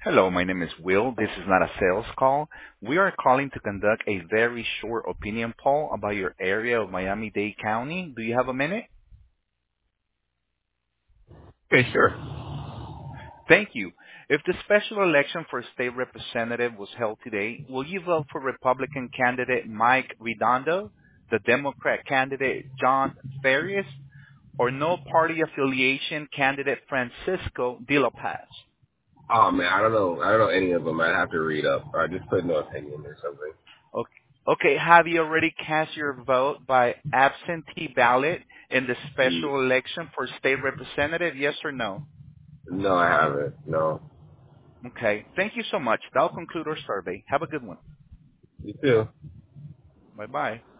Hello, my name is Will. This is not a sales call. We are calling to conduct a very short opinion poll about your area of Miami-Dade County. Do you have a minute? Okay, sure. Thank you. If the special election for state representative was held today, will you vote for Republican candidate Mike Redondo, the Democrat candidate John Farias, or no party affiliation candidate Francisco de la Paz? Oh man, I don't know. I don't know any of them. I'd have to read up. Or I just put no opinion or something. Okay. Okay. Have you already cast your vote by absentee ballot in the Mm, special election for state representative? Yes or no? No, I haven't. No. Okay. Thank you so much. That'll conclude our survey. Have a good one. You too. Bye bye.